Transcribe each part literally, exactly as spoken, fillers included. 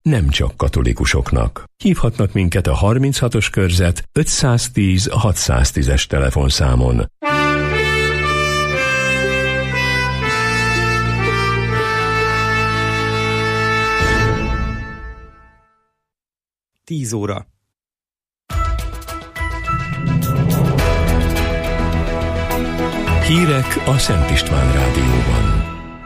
nem csak katolikusoknak. Hívhatnak minket a harminchatos körzet ötszáztíz hatszáztízes telefonszámon. tíz óra. Hírek a Szent István Rádióban.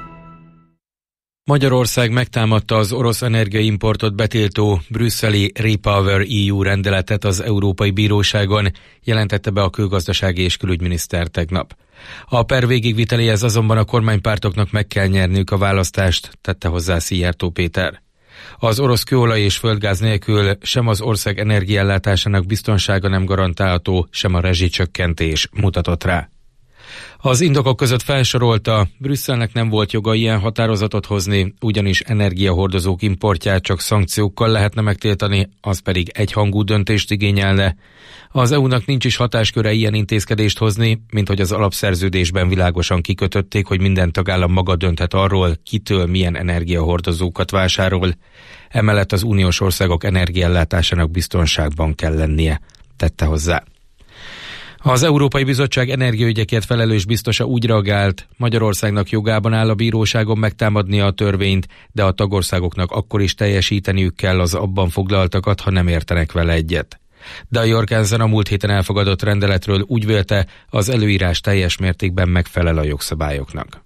Magyarország megtámadta az orosz energiaimportot betiltó brüsszeli REPower é u rendeletet az Európai Bíróságon, jelentette be a külgazdasági és külügyminiszter tegnap. A per végigviteléhez azonban a kormánypártoknak meg kell nyerniük a választást, tette hozzá Szijjártó Péter. Az orosz kőolaj és földgáz nélkül sem az ország energiaellátásának biztonsága nem garantálható, sem a rezsicsökkentés, mutatott rá. Az indokok között felsorolta, Brüsszelnek nem volt joga ilyen határozatot hozni, ugyanis energiahordozók importját csak szankciókkal lehetne megtiltani, az pedig egyhangú döntést igényelne. Az é u-nak nincs is hatásköre ilyen intézkedést hozni, mint hogy az alapszerződésben világosan kikötötték, hogy minden tagállam maga dönthet arról, kitől milyen energiahordozókat vásárol. Emellett az uniós országok energiaellátásának biztonságban kell lennie, tette hozzá. Az Európai Bizottság energiaügyekért felelős biztosa úgy reagált, Magyarországnak jogában áll a bíróságon megtámadnia a törvényt, de a tagországoknak akkor is teljesíteniük kell az abban foglaltakat, ha nem értenek vele egyet. De a Jorgensen a múlt héten elfogadott rendeletről úgy vélte, az előírás teljes mértékben megfelel a jogszabályoknak.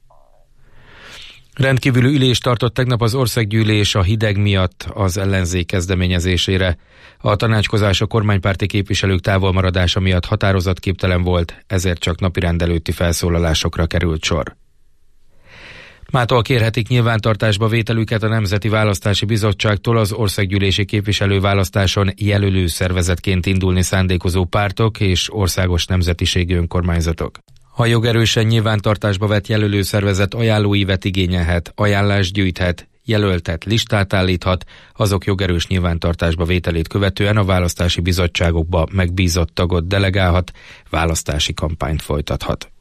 Rendkívüli ülést tartott tegnap az országgyűlés a hideg miatt az ellenzék kezdeményezésére. A tanácskozás a kormánypárti képviselők távolmaradása miatt határozatképtelen volt, ezért csak napirend előtti felszólalásokra került sor. Mától kérhetik nyilvántartásba vételüket a Nemzeti Választási Bizottságtól az országgyűlési képviselőválasztáson jelölő szervezetként indulni szándékozó pártok és országos nemzetiségű önkormányzatok. A jogerősen nyilvántartásba vett jelölő szervezet ajánlóívet igényelhet, ajánlást gyűjthet, jelöltet, listát állíthat, azok jogerős nyilvántartásba vételét követően a választási bizottságokba megbízott tagot delegálhat, választási kampányt folytathat.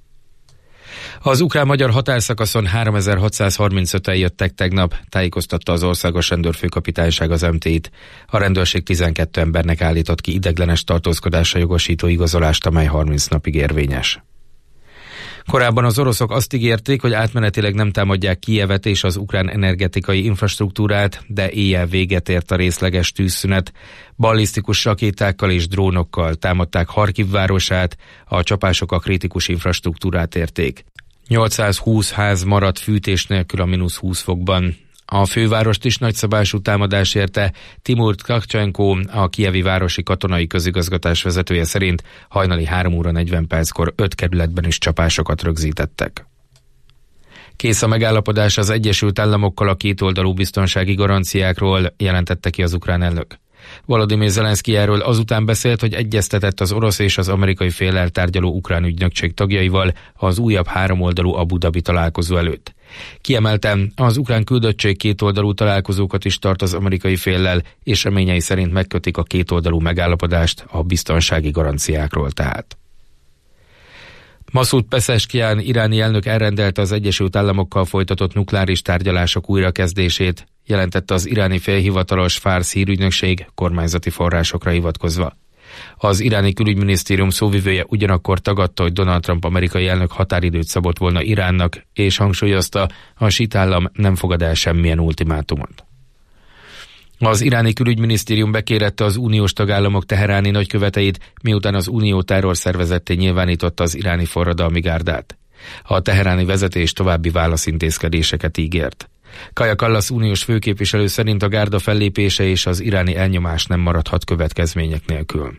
Az ukrán-magyar határszakaszon háromezer-hatszázharmincöten jöttek tegnap, tájékoztatta az Országos Rendőrfőkapitányság az em té i-t. A rendőrség tizenkét embernek állított ki ideiglenes tartózkodásra jogosító igazolást, amely harminc napig érvényes. Korábban az oroszok azt ígérték, hogy átmenetileg nem támadják Kijevet és az ukrán energetikai infrastruktúrát, de éjjel véget ért a részleges tűzszünet. Ballisztikus rakétákkal és drónokkal támadták Harkiv városát, a csapások a kritikus infrastruktúrát érték. nyolcszázhúsz ház maradt fűtés nélkül a mínusz húsz fokban. A fővárost is nagyszabású támadás érte. Timur Tkachenko, a kijevi városi katonai közigazgatás vezetője szerint hajnali három óra negyven perckor öt kerületben is csapásokat rögzítettek. Kész a megállapodás az Egyesült Államokkal a kétoldalú biztonsági garanciákról, jelentette ki az ukrán elnök. Volodymyr Zelenszky erről azután beszélt, hogy egyeztetett az orosz és az amerikai féllel tárgyaló ukrán ügynökség tagjaival az újabb háromoldalú Abu Dhabi találkozó előtt. Kiemeltem, az ukrán küldöttség kétoldalú találkozókat is tart az amerikai féllel, és reményei szerint megkötik a kétoldalú megállapodást a biztonsági garanciákról tehát. Masud Pezeshkian iráni elnök elrendelte az Egyesült Államokkal folytatott nukleáris tárgyalások újrakezdését, jelentette az iráni félhivatalos Fars hírügynökség kormányzati forrásokra hivatkozva. Az iráni külügyminisztérium szóvivője ugyanakkor tagadta, hogy Donald Trump amerikai elnök határidőt szabott volna Iránnak, és hangsúlyozta, a sit állam nem fogad el semmilyen ultimátumot. Az iráni külügyminisztérium bekérette az uniós tagállamok teheráni nagyköveteit, miután az unió terrorszervezetté nyilvánította az iráni forradalmi gárdát. A teheráni vezetés további válaszintézkedéseket ígért. Kaja Kallas uniós főképviselő szerint a gárda fellépése és az iráni elnyomás nem maradhat következmények nélkül.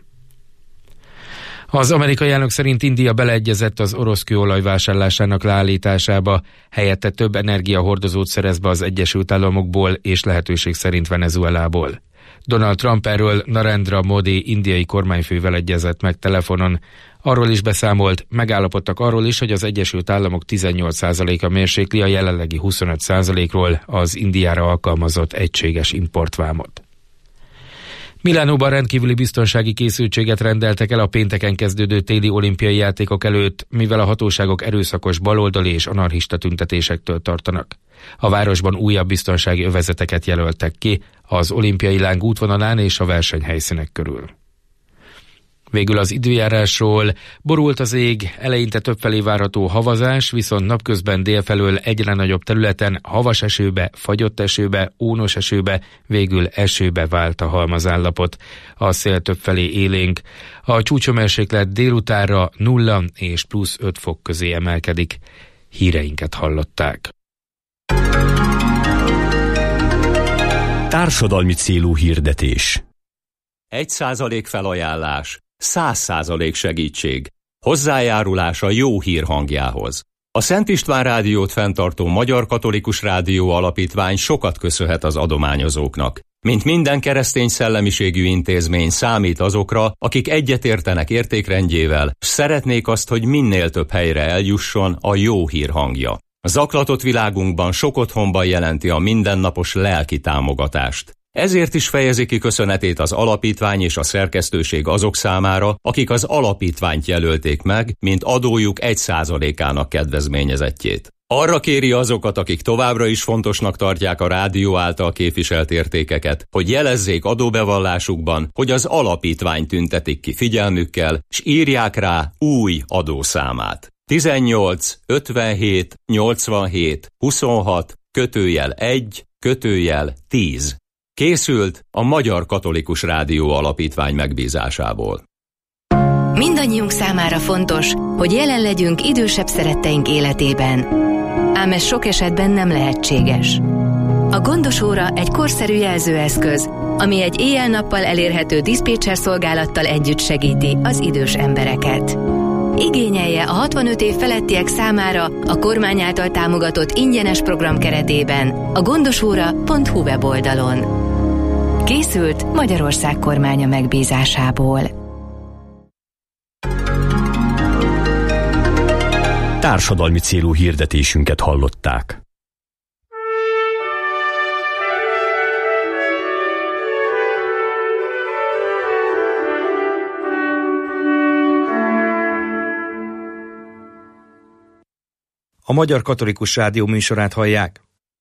Az amerikai elnök szerint India beleegyezett az orosz kőolaj vásárlásának leállításába, helyette több energiahordozót szerez be az Egyesült Államokból és lehetőség szerint Venezuelából. Donald Trump erről Narendra Modi indiai kormányfővel egyezett meg telefonon. Arról is beszámolt, megállapodtak arról is, hogy az Egyesült Államok tizennyolc százaléka mérsékli a jelenlegi huszonöt százalékról az Indiára alkalmazott egységes importvámot. Milánóban rendkívüli biztonsági készültséget rendeltek el a pénteken kezdődő téli olimpiai játékok előtt, mivel a hatóságok erőszakos baloldali és anarchista tüntetésektől tartanak. A városban újabb biztonsági övezeteket jelöltek ki az olimpiai láng útvonalán és a versenyhelyszínek körül. Végül az időjárásról: borult az ég, eleinte többfelé várható havazás, viszont napközben délfelől egyre nagyobb területen havas esőbe, fagyott esőbe, ónos esőbe, végül esőbe vált a halmazállapot. A szél többfelé élénk. A csúcshőmérséklet délutánra nulla és plusz öt fok közé emelkedik. Híreinket hallották. Társadalmi célú hirdetés. Egy százalék felajánlás, száz százalék segítség. Hozzájárulás a jó hír hangjához. A Szent István Rádiót fenntartó Magyar Katolikus Rádió Alapítvány sokat köszönhet az adományozóknak. Mint minden keresztény szellemiségű intézmény, számít azokra, akik egyetértenek értékrendjével, s szeretnék azt, hogy minél több helyre eljusson a jó hír hangja. A zaklatott világunkban sok otthonban jelenti a mindennapos lelki támogatást. Ezért is fejezi ki köszönetét az alapítvány és a szerkesztőség azok számára, akik az alapítványt jelölték meg, mint adójuk egy százalékának kedvezményezettjét. Arra kéri azokat, akik továbbra is fontosnak tartják a rádió által képviselt értékeket, hogy jelezzék adóbevallásukban, hogy az alapítvány tüntetik ki figyelmükkel, s írják rá új adószámát. tizennyolc ötvenhét nyolcvanhét huszonhat kötőjel egy kötőjel tíz. Készült a Magyar Katolikus Rádió Alapítvány megbízásából. Mindannyiunk számára fontos, hogy jelen legyünk idősebb szeretteink életében. Ám ez sok esetben nem lehetséges. A Gondos Óra egy korszerű jelzőeszköz, ami egy éjjel-nappal elérhető diszpécser szolgálattal együtt segíti az idős embereket. Igényelje a hatvanöt év felettiek számára a kormány által támogatott ingyenes program keretében a gondosóra pont hu weboldalon. Készült Magyarország kormánya megbízásából. Társadalmi célú hirdetésünket hallották. A Magyar Katolikus Rádió műsorát hallják.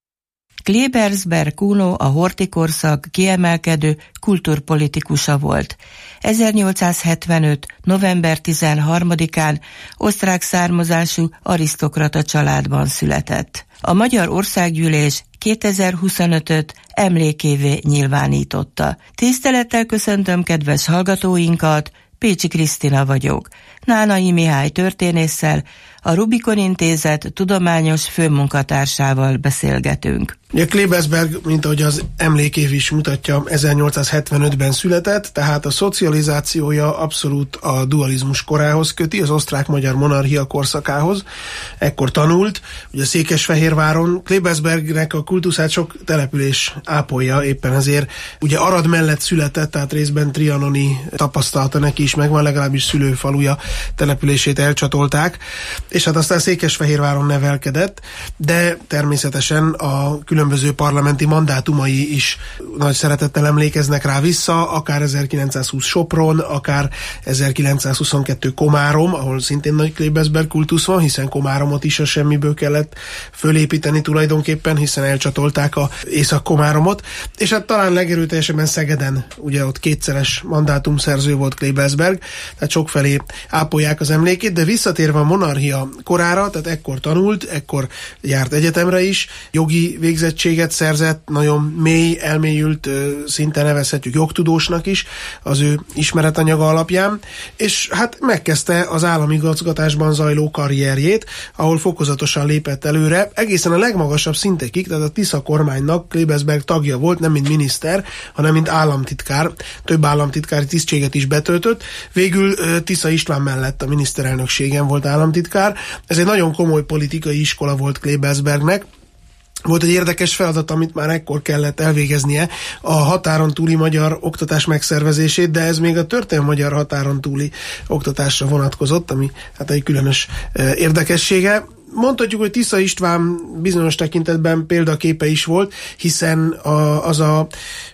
Klebersberg Kuno a horthy-korszak kiemelkedő kultúrpolitikusa volt. ezernyolcszázhetvenöt. november tizenharmadikán osztrák származású arisztokrata családban született. A Magyar Országgyűlés kétezer-huszonötöt emlékévé nyilvánította. Tisztelettel köszöntöm kedves hallgatóinkat, Pécsi Krisztina vagyok. Nánai Mihály történésszel, a Rubikon Intézet tudományos főmunkatársával beszélgetünk. Ugye Klebersberg, mint ahogy az emlékév is mutatja, ezernyolcszázhetvenötben született, tehát a szocializációja abszolút a dualizmus korához köti, az osztrák-magyar monarchia korszakához. Ekkor tanult, ugye Székesfehérváron. Klebersbergnek a kultuszát sok település ápolja, éppen ezért ugye Arad mellett született, tehát részben trianoni tapasztalata neki is megvan, legalábbis szülőfaluja települését elcsatolták, és hát aztán Székesfehérváron nevelkedett, de természetesen a különböző parlamenti mandátumai is nagy szeretettel emlékeznek rá vissza, akár ezerkilencszázhúsz Sopron, akár ezerkilencszázhuszonkettő Komárom, ahol szintén nagy Klebersberg kultusz van, hiszen Komáromot is a semmiből kellett fölépíteni tulajdonképpen, hiszen elcsatolták a Észak-Komáromot, és hát talán legerőteljesebben Szegeden, ugye ott kétszeres mandátumszerző volt Klebersberg, tehát sokfelé ápolják az emlékét, de visszatérve a monarchia korára, tehát ekkor tanult, ekkor járt egyetemre is, jogi végzettséget szerzett, nagyon mély, elmélyült, szinte nevezhetjük jogtudósnak is az ő ismeretanyaga alapján, és hát megkezdte az államigazgatásban zajló karrierjét, ahol fokozatosan lépett előre, egészen a legmagasabb szintekig, tehát a Tisza kormánynak Klebersberg tagja volt, nem mint miniszter, hanem mint államtitkár, több államtitkári tisztséget is betöltött, végül Tisza István mellett a miniszterelnökségen volt államtitkár. Ez egy nagyon komoly politikai iskola volt Klebersbergnek. Volt egy érdekes feladat, amit már ekkor kellett elvégeznie, a határon túli magyar oktatás megszervezését, de ez még a történelmi magyar határon túli oktatásra vonatkozott, ami hát egy különös érdekessége. Mondhatjuk, hogy Tisza István bizonyos tekintetben példaképe is volt, hiszen a, az a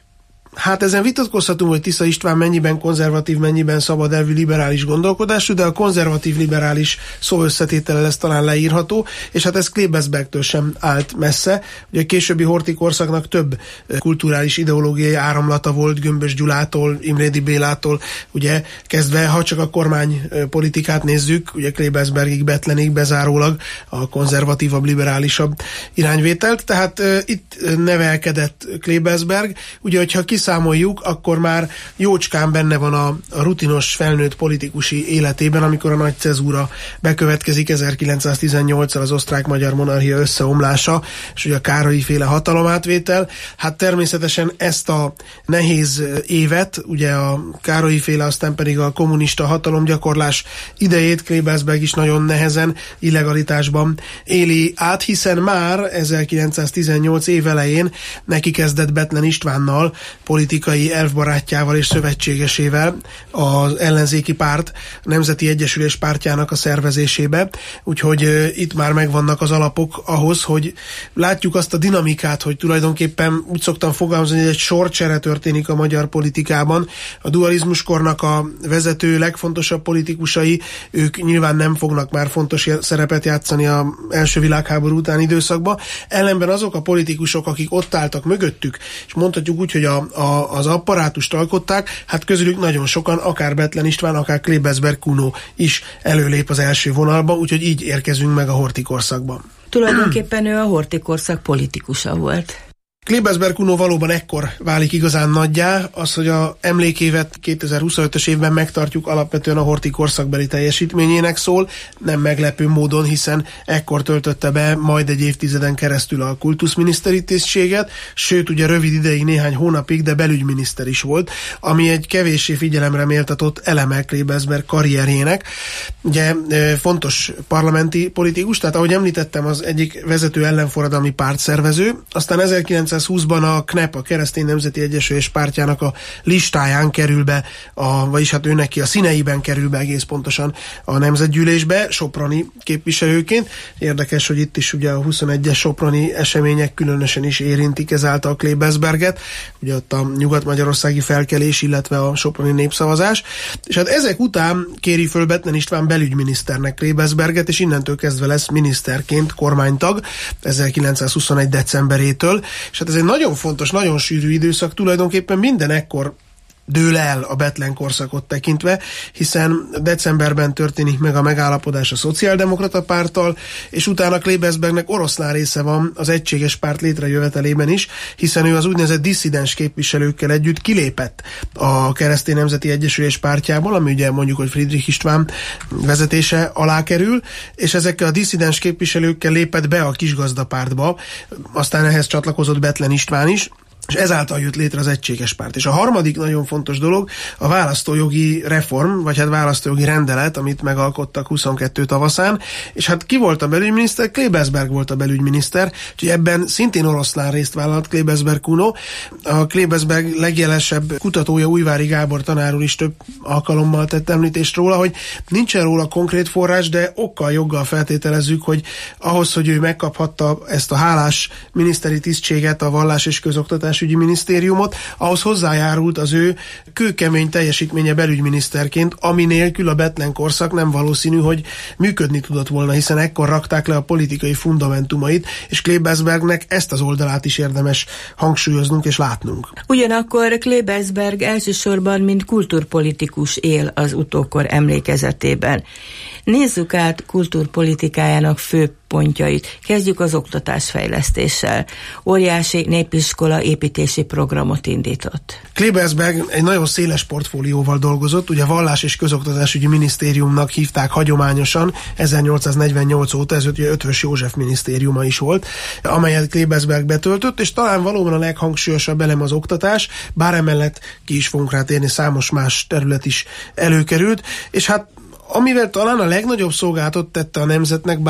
Hát ezen vitatkozhatunk, hogy Tisza István mennyiben konzervatív, mennyiben szabad elvű liberális gondolkodású, de a konzervatív liberális szó összetétele lesz talán leírható, és hát ez Klebersbergtől sem állt messze. Ugye a későbbi Horthy korszaknak több kulturális ideológiai áramlata volt, Gömbös Gyulától, Imrédi Bélától, ugye kezdve, ha csak a kormánypolitikát nézzük, ugye Klebersbergig, Bethlenig bezárólag a konzervatívabb, liberálisabb irányvételt, tehát uh, itt nevelkedett Klebersberg, ugye, hogyha kiszámoljuk, akkor már jócskán benne van a, a rutinos felnőtt politikusi életében, amikor a nagy cezúra bekövetkezik ezerkilencszáztizennyolccal, az osztrák-magyar monarchia összeomlása, és ugye a Károlyi-féle hatalomátvétel. Hát természetesen ezt a nehéz évet, ugye a Károlyi-féle, aztán pedig a kommunista hatalomgyakorlás idejét Klebersberg is nagyon nehezen, illegalitásban éli át, hiszen már ezerkilencszáztizennyolc év elején neki kezdett Bethlen Istvánnal, politikai elfbarátjával és szövetségesével az ellenzéki párt, a Nemzeti Egyesülés pártjának a szervezésébe, úgyhogy uh, itt már megvannak az alapok ahhoz, hogy látjuk azt a dinamikát, hogy tulajdonképpen úgy szoktam fogalmazni, hogy egy sorcsere történik a magyar politikában. A dualizmuskornak a vezető legfontosabb politikusai, ők nyilván nem fognak már fontos szerepet játszani az első világháború utáni időszakban. Ellenben azok a politikusok, akik ott álltak mögöttük, és mondhatjuk úgy, hogy a, a, az apparátust alkották, hát közülük nagyon sokan, akár Bethlen István, akár Klebersberg Kuno is előlép az első vonalba, úgyhogy így érkezünk meg a Horthy korszakban. Tulajdonképpen ő a Horthy korszak politikusa volt. Klebersberg Kuno valóban ekkor válik igazán nagyjá, az, hogy a emlékévet kétezer-huszonötös évben megtartjuk, alapvetően a Horthy korszakbeli teljesítményének szól, nem meglepő módon, hiszen ekkor töltötte be majd egy évtizeden keresztül a kultuszminiszteri tisztséget, sőt ugye rövid ideig, néhány hónapig, de belügyminiszter is volt, ami egy kevéssé figyelemre méltatott eleme Klebersberg karrierjének. Ugye fontos parlamenti politikus, tehát ahogy említettem, az egyik vezető ellenforradalmi pártszervező, aztán ezerkilencszázhúszban a ká en e pé, a Keresztény Nemzeti Egyesülés pártjának a listáján kerül be, a, vagyis hát ő neki a színeiben kerül be egész pontosan a Nemzetgyűlésbe, soproni képviselőként. Érdekes, hogy itt is ugye a huszonegyes soproni események különösen is érintik ezáltal Klebersberget, ugye ott a nyugat-magyarországi felkelés, illetve a soproni népszavazás. És hát ezek után kéri föl Bethlen István belügyminiszternek Klebersberget, és innentől kezdve lesz miniszterként kormánytag ezerkilencszázhuszonegy decemberétől. És hát ez egy nagyon fontos, nagyon sűrű időszak, tulajdonképpen minden ekkor dől el a Bethlen korszakot tekintve, hiszen decemberben történik meg a megállapodás a Szociáldemokrata Párttal, és utána Klebersbergnek oroszlán része van az Egységes Párt létrejövetelében is, hiszen ő az úgynevezett disszidens képviselőkkel együtt kilépett a Keresztény Nemzeti Egyesülés pártjából, ami ugye mondjuk, hogy Friedrich István vezetése alá kerül, és ezekkel a disszidens képviselőkkel lépett be a Kisgazdapártba, aztán ehhez csatlakozott Bethlen István is, és ezáltal jött létre az Egységes Párt. És a harmadik nagyon fontos dolog a választójogi reform, vagy hát választójogi rendelet, amit megalkottak huszonkettő tavaszán, és hát ki volt a belügyminiszter? Klebersberg volt a belügyminiszter, úgyhogy ebben szintén oroszlán részt vállalt Klebersberg Kuno. A Klebersberg legjelesebb kutatója, Újvári Gábor tanár úr is több alkalommal tett említést róla, hogy nincsen róla konkrét forrás, de okkal, joggal feltételezzük, hogy ahhoz, hogy ő megkaphatta ezt a hálás miniszteri tisztséget, a vallás és közoktatás ügyi minisztériumot, ahhoz hozzájárult az ő kőkemény teljesítménye belügyminiszterként, ami nélkül a Bethlen korszak nem valószínű, hogy működni tudott volna, hiszen ekkor rakták le a politikai fundamentumait, és Klebersbergnek ezt az oldalát is érdemes hangsúlyoznunk és látnunk. Ugyanakkor Klebersberg elsősorban mint kultúrpolitikus él az utókor emlékezetében. Nézzük át kultúrpolitikájának fő pontjait. Kezdjük az oktatásfejlesztéssel. Óriási népiskola építési programot indított. Klebersberg egy nagyon széles portfólióval dolgozott, ugye a Vallás- és Közoktatásügyi Minisztériumnak hívták hagyományosan, ezernyolcszáznegyvennyolc óta, ez ugye Ötvös József minisztériuma is volt, amelyet Klebersberg betöltött, és talán valóban a leghangsúlyosabb elem az oktatás, bár emellett ki is fogunk rá térni, számos más terület is előkerült, és hát amivel talán a legnagyobb szolgálatot tette a nemzetnek, bár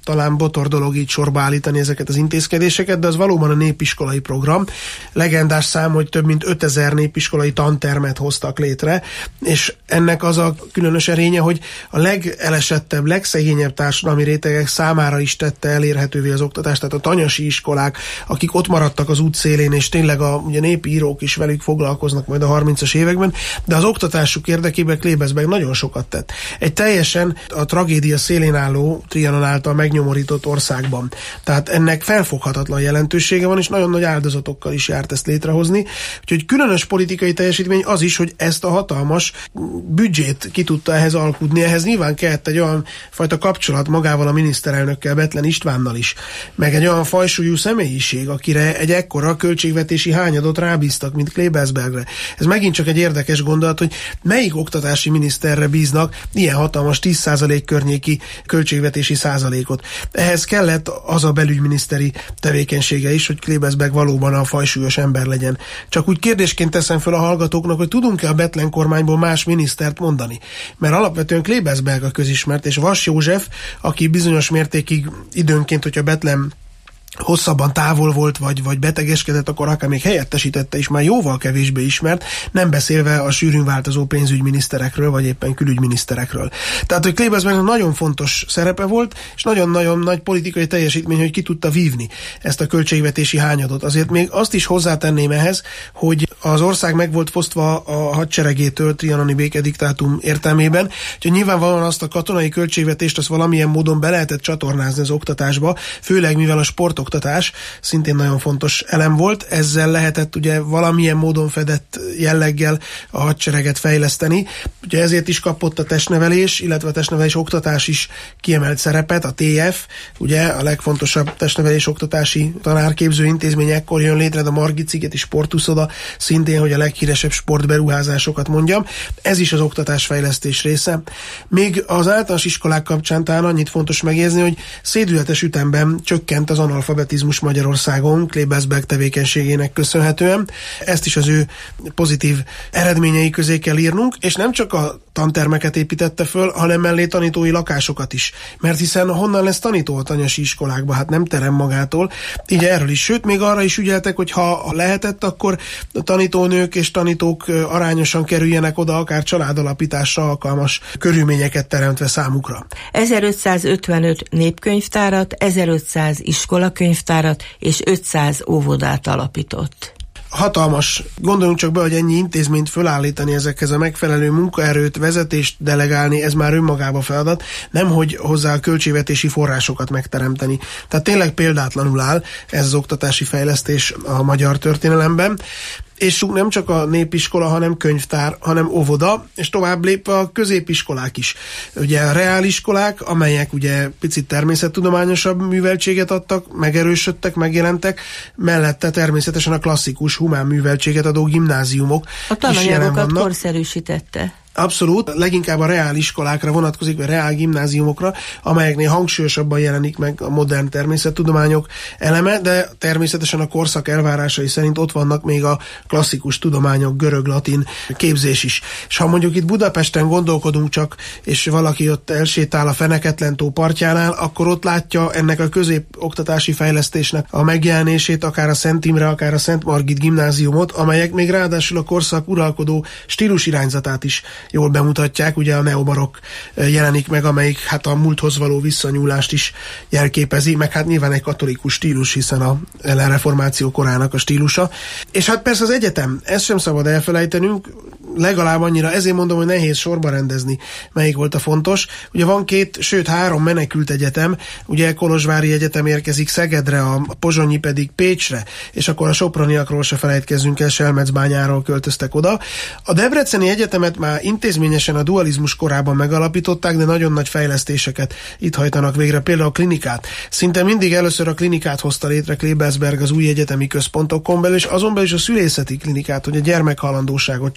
talán botor dolog így sorba állítani ezeket az intézkedéseket, de az valóban a népiskolai program. Legendás szám, hogy több mint ötezer népiskolai tantermet hoztak létre, és ennek az a különös erénye, hogy a legelesettebb, legszegényebb társadalmi rétegek számára is tette elérhetővé az oktatást, tehát a tanyasi iskolák, akik ott maradtak az útszélén, és tényleg a ugye, népi írók is velük foglalkoznak majd a harmincas években, de az oktatásuk érdekében Klebesberg nagyon sokat tett. Egy teljesen a tragédia szélén álló, Trianon által megnyomorított országban. Tehát ennek felfoghatatlan jelentősége van, és nagyon nagy áldozatokkal is járt ezt létrehozni. Úgyhogy különös politikai teljesítmény az is, hogy ezt a hatalmas büdzsét ki tudta ehhez alkudni. Ehhez nyilván kellett egy olyan fajta kapcsolat magával a miniszterelnökkel, Bethlen Istvánnal is, meg egy olyan fajsúlyú személyiség, akire egy ekkora költségvetési hányadot rábíztak, mint Klebesbergre. Ez megint csak egy érdekes gondolat, hogy melyik oktatási miniszterre bíznak ilyen hatalmas tíz százalék környéki költségvetési százalékot. Ehhez kellett az a belügyminiszteri tevékenysége is, hogy Klebesberg valóban a fajsúlyos ember legyen. Csak úgy kérdésként teszem fel a hallgatóknak, hogy tudunk-e a Bethlen kormányból más minisztert mondani? Mert alapvetően Klebesberg a közismert, és Vas József, aki bizonyos mértékig időnként, hogyha Bethlen hosszabban távol volt, vagy, vagy betegeskedett, akkor akár még helyettesítette is, már jóval kevésbé ismert, nem beszélve a sűrűn változó pénzügyminiszterekről, vagy éppen külügyminiszterekről. Tehát, hogy Klebesbergnek nagyon fontos szerepe volt, és nagyon-nagyon nagy politikai teljesítmény, hogy ki tudta vívni ezt a költségvetési hányadot. Azért még azt is hozzátenném ehhez, hogy az ország meg volt fosztva a hadseregétől trianoni békediktátum értelmében, úgyhogy nyilvánvalóan azt a katonai költségvetést azt valamilyen módon be lehetett csatornázni az oktatásba, főleg mivel a sportoktatás szintén nagyon fontos elem volt, ezzel lehetett ugye valamilyen módon fedett jelleggel a hadsereget fejleszteni. Ugye ezért is kapott a testnevelés, illetve a testnevelés oktatás is kiemelt szerepet, a té ef, ugye a legfontosabb testnevelés oktatási tanárképző intézmény ekkor jön létre, a Margit-szigeti sportuszoda, szintén, hogy a leghíresebb sportberuházásokat mondjam. Ez is az oktatásfejlesztés része. Még az általános iskolák kapcsán talán annyit fontos megjegyezni, hogy szédületes ütemben csökkent az analfabetizmus Magyarországon Klebesberg tevékenységének köszönhetően. Ezt is az ő pozitív eredményei közé kell írnunk, és nem csak a tantermeket építette föl, hanem mellé tanítói lakásokat is. Mert hiszen honnan lesz tanító a tanyasi iskolákba? Hát nem terem magától. Így erről is. Sőt, még arra is ügyeltek, hogy ha lehetett, akkor a tanítónők és tanítók arányosan kerüljenek oda, akár családalapításra alkalmas körülményeket teremtve számukra. ezerötszázötvenöt népkönyvtárat, ezerötszáz iskolakönyvtárat és ötszáz óvodát alapított. Hatalmas. Gondoljunk csak be, hogy ennyi intézményt fölállítani, ezekhez a megfelelő munkaerőt, vezetést delegálni, ez már önmagába feladat, nemhogy hozzá a költségvetési forrásokat megteremteni. Tehát tényleg példátlanul áll ez az oktatási fejlesztés a magyar történelemben. És nem csak a népiskola, hanem könyvtár, hanem óvoda, és tovább lépve a középiskolák is. Ugye a reáliskolák, amelyek ugye picit természettudományosabb műveltséget adtak, megerősödtek, megjelentek, mellette természetesen a klasszikus humán műveltséget adó gimnáziumok. A tananyagokat korszerűsítette. Abszolút, leginkább a reáliskolákra vonatkozik, vagy reál gimnáziumokra, amelyeknél hangsúlyosabban jelenik meg a modern természettudományok eleme, de természetesen a korszak elvárásai szerint ott vannak még a klasszikus tudományok, görög-latin képzés is. És ha mondjuk itt Budapesten gondolkodunk csak, és valaki ott elsétál a Feneketlen-tó partjánál, akkor ott látja ennek a középoktatási fejlesztésnek a megjelenését, akár a Szent Imre, akár a Szent Margit gimnáziumot, amelyek még ráadásul a korszak uralkodó stílusirányzatát is jól bemutatják, ugye a neobarokk jelenik meg, amelyik hát a múlthoz való visszanyúlást is jelképezi, meg hát nyilván egy katolikus stílus, hiszen a reformáció korának a stílusa. És hát persze az egyetem, ezt sem szabad elfelejtenünk, legalább annyira, ezért mondom, hogy nehéz sorba rendezni, melyik volt a fontos. Ugye van két, sőt három menekült egyetem, ugye Kolozsvári Egyetem érkezik Szegedre, a pozsonyi pedig Pécsre, és akkor a soproniakról se felejtkezzünk el, Selmecbányáról költöztek oda. A Debreceni Egyetemet már intézményesen a dualizmus korában megalapították, de nagyon nagy fejlesztéseket itt hajtanak végre, például a klinikát. Szinte mindig először a klinikát hozta létre Klebesberg az új egyetemi központokon belül, és azon belül is a szülészeti klinikát, hogy a gyermekhalandóságot csökkentse.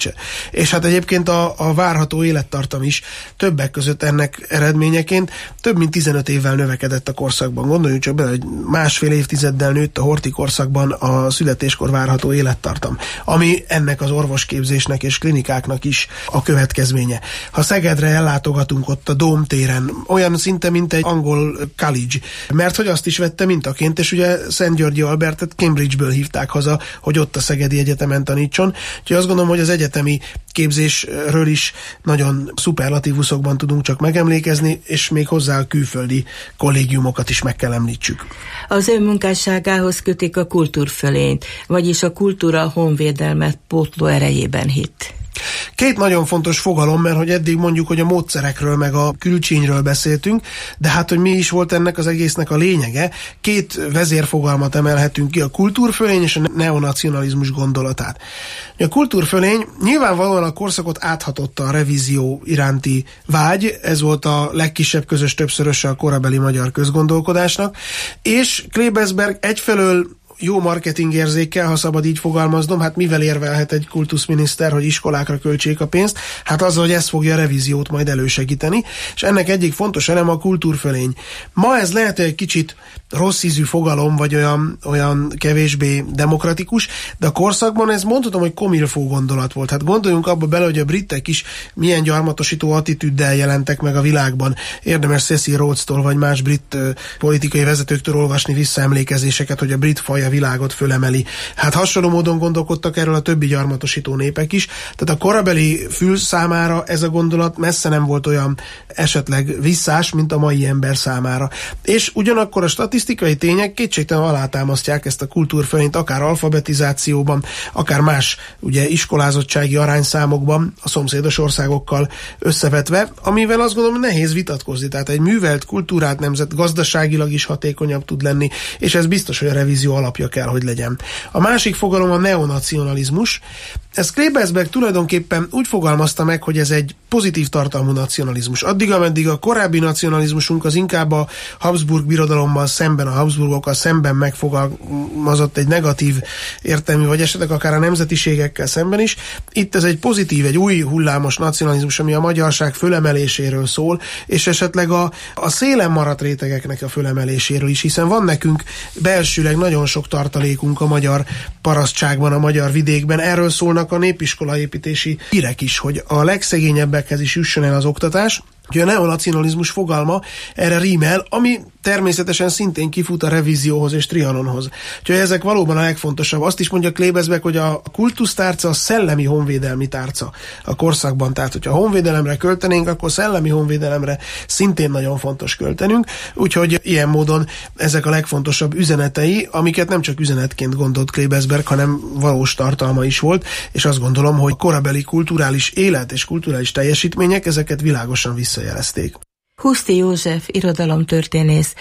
megőrzése. És hát egyébként a, a várható élettartam is többek között ennek eredményeként több mint tizenöt évvel növekedett a korszakban. Gondoljunk csak bele, hogy másfél évtizeddel nőtt a horthy korszakban a születéskor várható élettartam, ami ennek az orvosképzésnek és klinikáknak is a következménye. Ha Szegedre ellátogatunk, ott a Dóm téren, olyan szinte, mint egy angol college, mert hogy azt is vette mintaként, és ugye Szent Györgyi Albertet Cambridge-ből hívták haza, hogy ott a Szegedi Egyetemen tanítson. Úgyhogy azt gondolom, hogy az egyetemi képzésről is nagyon szuperlatívuszokban tudunk csak megemlékezni, és még hozzá a külföldi kollégiumokat is meg kell említsük. Az ön munkásságához kötik a kultúrfölényt, vagyis a kultúra honvédelmet pótló erejében hitt. Két nagyon fontos fogalom, mert hogy eddig mondjuk, hogy a módszerekről meg a külcsínyről beszéltünk, de hát, hogy mi is volt ennek az egésznek a lényege, két vezérfogalmat emelhetünk ki, a kultúrfölény és a neonacionalizmus gondolatát. A kultúrfölény nyilvánvalóan a korszakot áthatotta a revízió iránti vágy, ez volt a legkisebb közös többszöröse a korabeli magyar közgondolkodásnak, és Klebesberg egyfelől jó marketingérzékkel, ha szabad így fogalmaznom, hát mivel érvelhet egy kultuszminiszter, hogy iskolákra költsék a pénzt? Hát azzal, hogy ez fogja a revíziót majd elősegíteni, és ennek egyik fontos eleme a kultúrfölény. Ma ez lehet egy kicsit rossz ízű fogalom, vagy olyan, olyan kevésbé demokratikus, de a korszakban ez mondhatom, hogy komilfó gondolat volt. Hát gondoljunk abba bele, hogy a britek is milyen gyarmatosító attitűddel jelentek meg a világban. Érdemes Cecil Rhodes-tól vagy más brit uh, politikai vezetőktől olvasni visszaemlékezéseket, hogy a brit faj a világot fölemeli. Hát hasonló módon gondolkodtak erről a többi gyarmatosító népek is. Tehát a korabeli fül számára ez a gondolat messze nem volt olyan esetleg visszás, mint a mai ember számára. És ugyanakkor a statisztikai tények kétségtelen alátámasztják ezt a kultúrfölényt, akár alfabetizációban, akár más ugye iskolázottsági arányszámokban a szomszédos országokkal összevetve, amivel azt gondolom, nehéz vitatkozni. Tehát egy művelt, kultúrát nemzet gazdaságilag is hatékonyabb tud lenni, és ez biztos, hogy a revízió alapja kell, hogy legyen. A másik fogalom a neonacionalizmus. Ez Klebesberg tulajdonképpen úgy fogalmazta meg, hogy ez egy pozitív tartalmú nacionalizmus. Addig, ameddig a korábbi nacionalizmusunk az inkább a Habsburg birodalommal szemben, a Habsburgokkal szemben megfogalmazott egy negatív értelmű, vagy esetleg akár a nemzetiségekkel szemben is. Itt ez egy pozitív, egy új hullámos nacionalizmus, ami a magyarság fölemeléséről szól, és esetleg a, a szélen maradt rétegeknek a fölemeléséről is, hiszen van nekünk belsőleg nagyon sok tartalékunk a magyar parasztságban, a magyar vidékben. Erről szólnak a népiskolaépítési hírek is, hogy a legszegényebbekhez is jusson el az oktatás. Ugye a neonacionalizmus fogalma erre rímel, ami természetesen szintén kifut a revízióhoz és Trianonhoz. Úgyhogy ezek valóban a legfontosabb. Azt is mondja Klebesberg, hogy a kultusztárca a szellemi honvédelmi tárca a korszakban. Tehát, hogyha honvédelemre költenénk, akkor szellemi honvédelemre szintén nagyon fontos költenünk. Úgyhogy ilyen módon ezek a legfontosabb üzenetei, amiket nem csak üzenetként gondolt Klebesberg, hanem valós tartalma is volt, és azt gondolom, hogy korabeli kulturális élet és kulturális teljesítmények ezeket világosan visszajelezték. Huszti József irodalomtörténész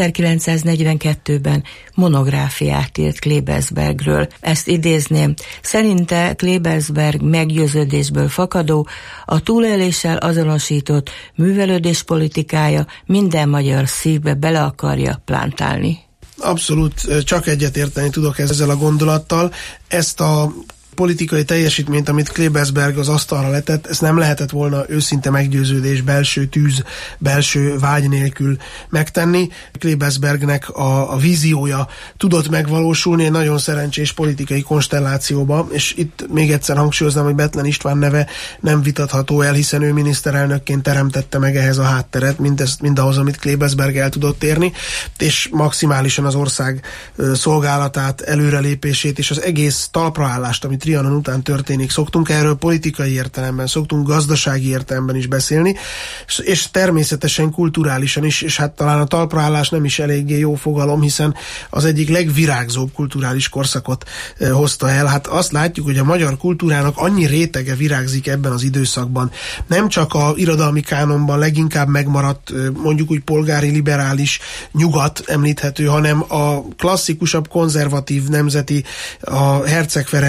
ezerkilencszáznegyvenkettőben monográfiát írt Klebesbergről. Ezt idézném. Szerinte Klebesberg meggyőződésből fakadó, a túléléssel azonosított művelődés politikája minden magyar szívbe bele akarja plántálni. Abszolút csak egyetérteni tudok ezzel a gondolattal. Ezt a politikai teljesítményt, amit Klebesberg az asztalra letett, ezt nem lehetett volna őszinte meggyőződés, belső tűz, belső vágy nélkül megtenni. Klebesbergnek a, a víziója tudott megvalósulni egy nagyon szerencsés politikai konstellációba, és itt még egyszer hangsúlyoznám, hogy Bethlen István neve nem vitatható el, hiszen ő miniszterelnökként teremtette meg ehhez a hátteret, mindezt, mindahhoz, amit Klebesberg el tudott érni, és maximálisan az ország szolgálatát, előrelépését és az egész talpraállást, amit Trianon után történik. Szoktunk erről politikai értelemben, szoktunk gazdasági értelemben is beszélni, és, és természetesen kulturálisan is, és hát talán a talpraállás nem is eléggé jó fogalom, hiszen az egyik legvirágzóbb kulturális korszakot eh, hozta el. Hát azt látjuk, hogy a magyar kultúrának annyi rétege virágzik ebben az időszakban. Nem csak a irodalmi kánonban leginkább megmaradt, eh, mondjuk úgy polgári, liberális nyugat említhető, hanem a klasszikusabb, konzervatív, nemzeti, a Herceg Ferenc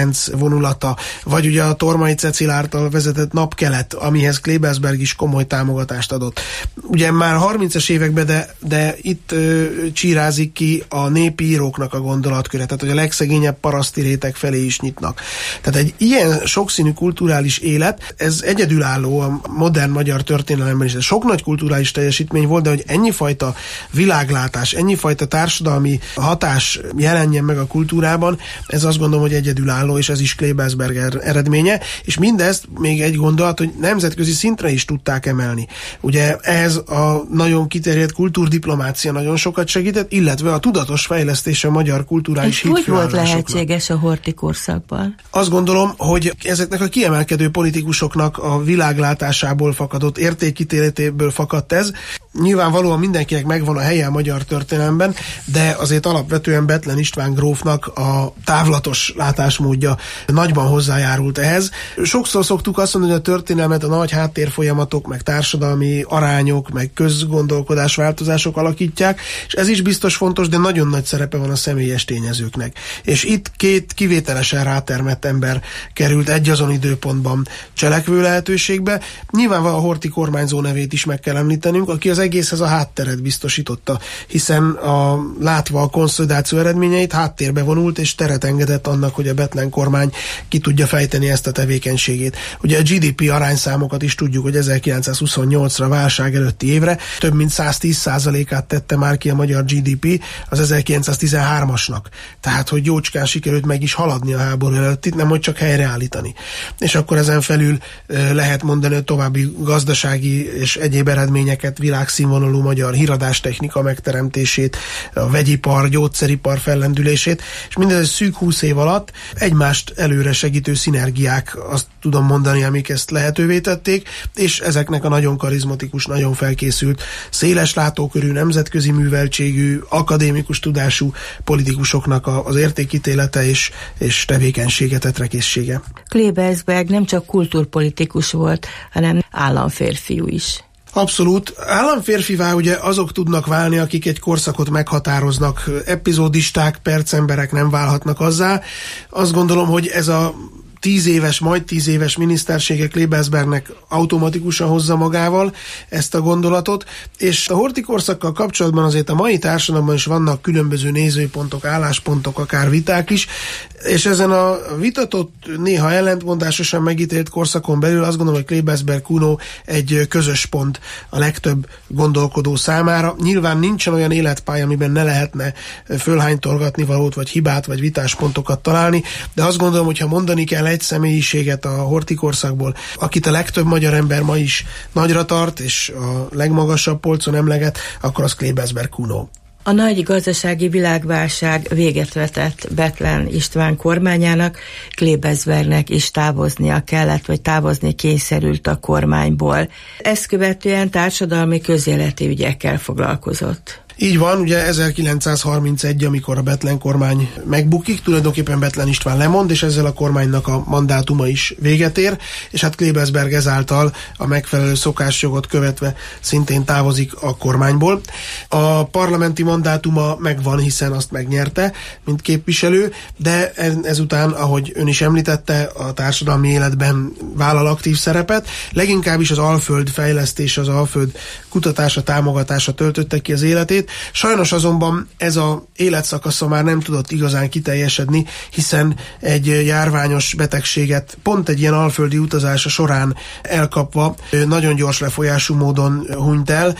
vonulata, vagy ugye a Tormai Cecil által vezetett Napkelet, amihez Klebelsberg is komoly támogatást adott. Ugye már harmincas években, de, de itt ö, csírázik ki a népi íróknak a gondolatköre, tehát hogy a legszegényebb paraszti réteg felé is nyitnak. Tehát egy ilyen sokszínű kulturális élet, ez egyedülálló a modern magyar történelemben is. Ez sok nagy kulturális teljesítmény volt, de hogy ennyi fajta világlátás, ennyi fajta társadalmi hatás jelenjen meg a kultúrában, ez azt gondolom, hogy egyedülálló, és ez is Klebelsberg eredménye, és mindezt még egy gondolat, hogy nemzetközi szintre is tudták emelni. Ugye ez a nagyon kiterjedt kultúrdiplomácia nagyon sokat segített, illetve a tudatos fejlesztése a magyar kulturális hitfőállásoknak. Hogy volt lehetséges a Horthy korszakban? Azt gondolom, hogy ezeknek a kiemelkedő politikusoknak a világlátásából fakadott, értékítéletéből fakadt ez. Nyilvánvalóan mindenkinek megvan a helye a magyar történelemben, de azért alapvetően Bethlen István grófnak a távlatos látásmódja nagyban hozzájárult ehhez. Sokszor szoktuk azt mondani, hogy a történelmet a nagy háttérfolyamatok, meg társadalmi arányok, meg közgondolkodás változások alakítják, és ez is biztos fontos, de nagyon nagy szerepe van a személyes tényezőknek. És itt két kivételesen rátermett ember került egyazon időpontban cselekvő lehetőségbe. Nyilvánvalóan a Horthy kormányzó nevét is meg kell említenünk, aki az egészhez a hátteret biztosította, hiszen a, látva a konszolidáció eredményeit háttérbe vonult és teret engedett annak, hogy a Bethlen kormány ki tudja fejteni ezt a tevékenységét. Ugye a gé dé pé arányszámokat is tudjuk, hogy ezerkilencszázhuszonnyolcra válság előtti évre több mint száztíz százalékát tette már ki a magyar gé dé pé az ezerkilencszáztizenhármasnak. Tehát, hogy jócskán sikerült meg is haladni a háború előtt, itt nem hogy csak helyreállítani. És akkor ezen felül lehet mondani a további gazdasági és egyéb eredményeket, világszínvonalú magyar híradástechnika megteremtését, a vegyipar, gyógyszeripar fellendülését, és mindez egy szűk húsz év alatt egymást előre segítő szinergiák, azt tudom mondani, amik ezt lehetővé tették, és ezeknek a nagyon karizmatikus, nagyon felkészült, széles látókörű, nemzetközi műveltségű, akadémikus tudású politikusoknak az értékítélete és, és tevékenysége, tetrekészsége. Klebelsberg nem csak kultúrpolitikus volt, hanem államférfiú is. Abszolút. Államférfivá ugye azok tudnak válni, akik egy korszakot meghatároznak. Epizódisták, percemberek nem válhatnak azzá. Azt gondolom, hogy ez a tíz éves, majd tíz éves minisztersége Klebelsbergnek automatikusan hozza magával ezt a gondolatot, és a Horthy korszakkal kapcsolatban azért a mai társadalomban is vannak különböző nézőpontok, álláspontok, akár viták is, és ezen a vitatott, néha ellentmondásosan megítélt korszakon belül azt gondolom, hogy Klebelsberg-Kuno egy közös pont a legtöbb gondolkodó számára. Nyilván nincsen olyan életpálya, amiben ne lehetne fölhánytolgatni valót, vagy hibát, vagy vitáspontokat találni, de azt gondolom, hogy ha mondani kell egy személyiséget a Horthy korszakból, akit a legtöbb magyar ember ma is nagyra tart, és a legmagasabb polcon emleget, akkor az Klebelsberg-Kuno. A nagy gazdasági világválság véget vetett Bethlen István kormányának, Klebelsbergnek is távoznia kellett, vagy távozni kényszerült a kormányból. Ezt követően társadalmi közéleti ügyekkel foglalkozott. Így van, ugye ezerkilencszázharmincegy, amikor a Bethlen kormány megbukik, tulajdonképpen Bethlen István lemond, és ezzel a kormánynak a mandátuma is véget ér, és hát Klebelsberg ezáltal a megfelelő szokásjogot követve szintén távozik a kormányból. A parlamenti mandátuma megvan, hiszen azt megnyerte, mint képviselő, de ezután, ahogy ön is említette, a társadalmi életben vállal aktív szerepet, leginkább is az Alföld fejlesztése, az Alföld kutatása, támogatása töltötte ki az életét. Sajnos azonban ez az életszakasza már nem tudott igazán kiteljesedni, hiszen egy járványos betegséget pont egy ilyen alföldi utazása során elkapva nagyon gyors lefolyású módon hunyt el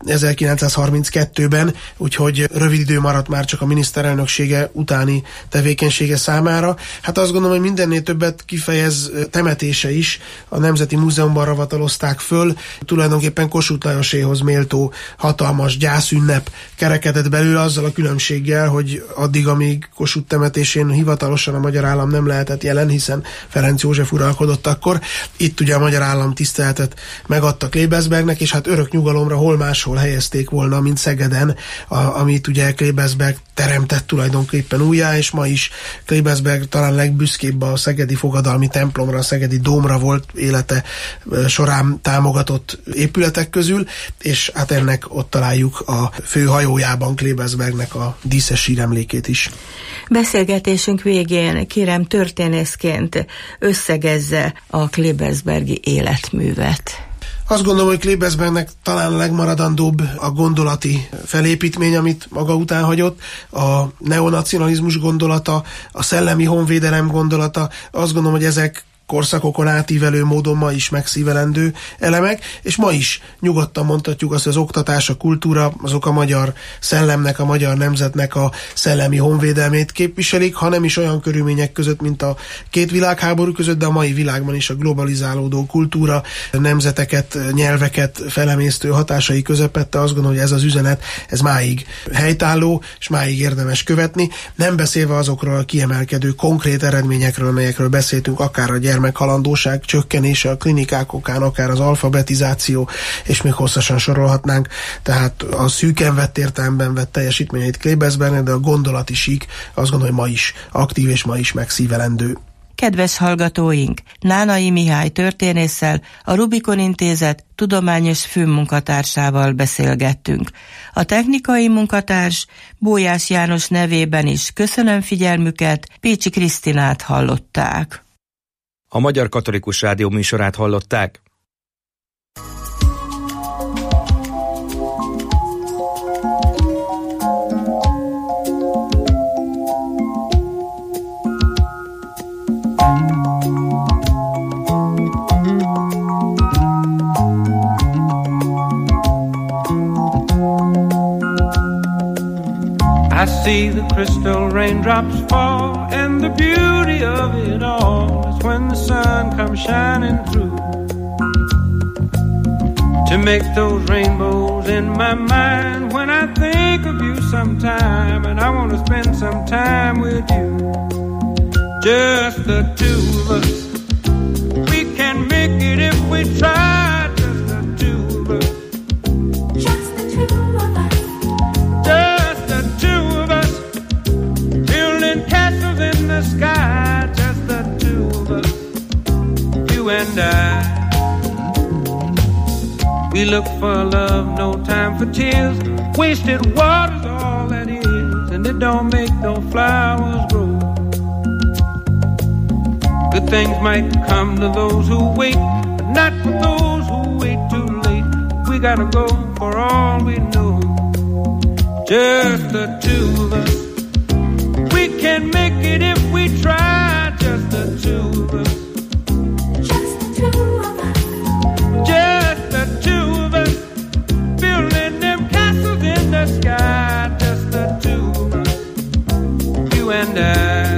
ezerkilencszázharminckettőben, úgyhogy rövid idő maradt már csak a miniszterelnöksége utáni tevékenysége számára. Hát azt gondolom, hogy mindennél többet kifejez temetése is. A Nemzeti Múzeumban ravatalozták föl, tulajdonképpen Kossuth Lajoséhoz méltó hatalmas gyászünnep kerekedett belőle, azzal a különbséggel, hogy addig, amíg Kossuth temetésén hivatalosan a magyar állam nem lehetett jelen, hiszen Ferenc József uralkodott akkor. Itt ugye a magyar állam tiszteletet megadta Klebelsbergnek, és hát örök nyugalomra hol máshol helyezték volna, mint Szegeden, a, amit ugye Klebelsberg teremtett tulajdonképpen újjá, és ma is Klebelsberg talán legbüszkébb a szegedi fogadalmi templomra, a szegedi dómra volt élete során támogatott épületek közül, és hát ennek ott találjuk a fő hajójában Klebesbergnek a díszes síremlékét is. Beszélgetésünk végén kérem történészként összegezze a Klebesbergi életművet. Azt gondolom, hogy Klebesbergnek talán a legmaradandóbb a gondolati felépítmény, amit maga után hagyott, a neonacionalizmus gondolata, a szellemi honvédelem gondolata. Azt gondolom, hogy ezek korszakokon átívelő módon ma is megszívelendő elemek, és ma is nyugodtan mondhatjuk azt, hogy az oktatás, a kultúra, azok a magyar szellemnek, a magyar nemzetnek a szellemi honvédelmét képviselik, ha nem is olyan körülmények között, mint a két világháború között, de a mai világban is a globalizálódó kultúra, nemzeteket, nyelveket felemésztő hatásai közepette. Azt gondolom, hogy ez az üzenet, ez máig helytálló, és máig érdemes követni, nem beszélve azokról a kiemelkedő konkrét eredményekről, melyekről beszéltünk, akár a gyermek meghalandóság csökkenése a klinikák okán, akár az alfabetizáció, és még hosszasan sorolhatnánk. Tehát a szűken vett értelemben vett teljesítményeit Klebesbergnek, de a gondolati sík azt gondolom, hogy ma is aktív és ma is megszívelendő. Kedves hallgatóink, Nánai Mihály történésszel, a Rubikon Intézet tudományos főmunkatársával beszélgettünk. A technikai munkatárs Bójás János nevében is köszönöm figyelmüket, Pécsi Krisztinát hallották. A Magyar Katolikus Rádió műsorát hallották. I see the crystal raindrops fall, and the beauty of it all is when the sun comes shining through to make those rainbows in my mind when I think of you sometime, and I want to spend some time with you, just the two of us. We can make it if we try, just the two of us. Just the two of us. Just the two of us, building castles in the sky, just the two of us, you and I. We look for love, no time for tears. Wasted water's all that is, and it don't make no flowers grow. Good things might come to those who wait, but not for those who wait too late. We gotta go for all we know, just the two of us. We can make it if we try, just the two of us. Just the two of us. Just the two of us, building them castles in the sky, just the two of us, you and I.